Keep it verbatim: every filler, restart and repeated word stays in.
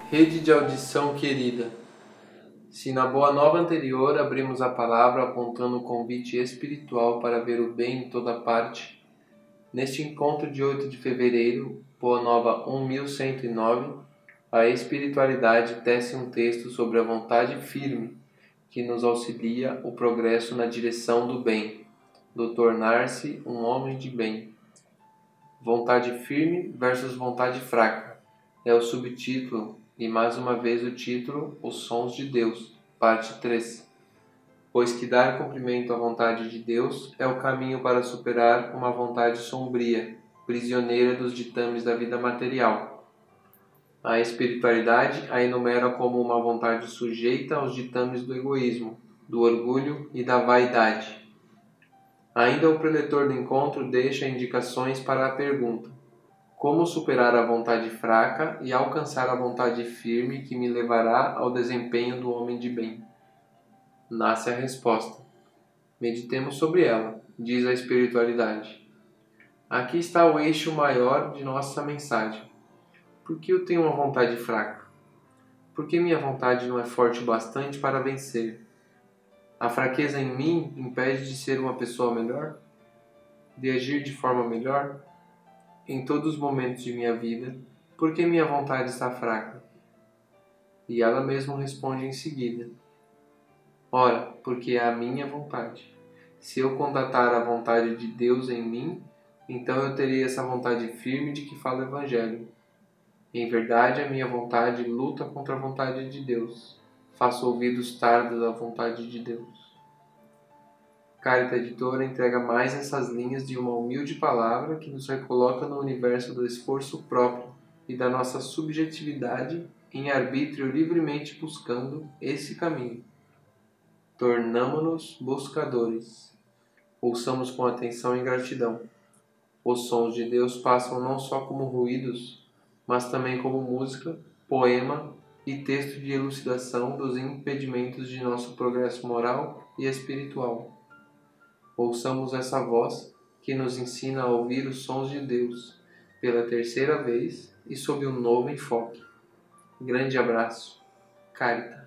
Rede de audição querida, se na boa nova anterior abrimos a palavra apontando o convite espiritual para ver o bem em toda parte, neste encontro de oito de fevereiro, Boa Nova um mil cento e nove, a espiritualidade tece um texto sobre a vontade firme que nos auxilia o progresso na direção do bem, do tornar-se um homem de bem. Vontade firme versus vontade fraca é o subtítulo e mais uma vez o título Os Sons de Deus, parte três. Pois que dar cumprimento à vontade de Deus é o caminho para superar uma vontade sombria, prisioneira dos ditames da vida material. A espiritualidade a enumera como uma vontade sujeita aos ditames do egoísmo, do orgulho e da vaidade. Ainda o preletor do encontro deixa indicações para a pergunta: como superar a vontade fraca e alcançar a vontade firme que me levará ao desempenho do homem de bem? Nasce a resposta. Meditemos sobre ela, diz a espiritualidade. Aqui está o eixo maior de nossa mensagem. Por que eu tenho uma vontade fraca? Por que minha vontade não é forte o bastante para vencer? A fraqueza em mim impede de ser uma pessoa melhor? De agir de forma melhor? Em todos os momentos de minha vida, por que minha vontade está fraca? E ela mesma responde em seguida: ora, porque é a minha vontade. Se eu contatar a vontade de Deus em mim, então eu terei essa vontade firme de que fala o Evangelho. Em verdade, a minha vontade luta contra a vontade de Deus. Faço ouvidos tardos à vontade de Deus. Carta Editora entrega mais essas linhas de uma humilde palavra que nos recoloca no universo do esforço próprio e da nossa subjetividade em arbítrio livremente buscando esse caminho. Tornamo-nos buscadores. Ouçamos com atenção e gratidão. Os sons de Deus passam não só como ruídos, mas também como música, poema e texto de elucidação dos impedimentos de nosso progresso moral e espiritual. Ouçamos essa voz que nos ensina a ouvir os sons de Deus pela terceira vez e sob um novo enfoque. Grande abraço. Carita.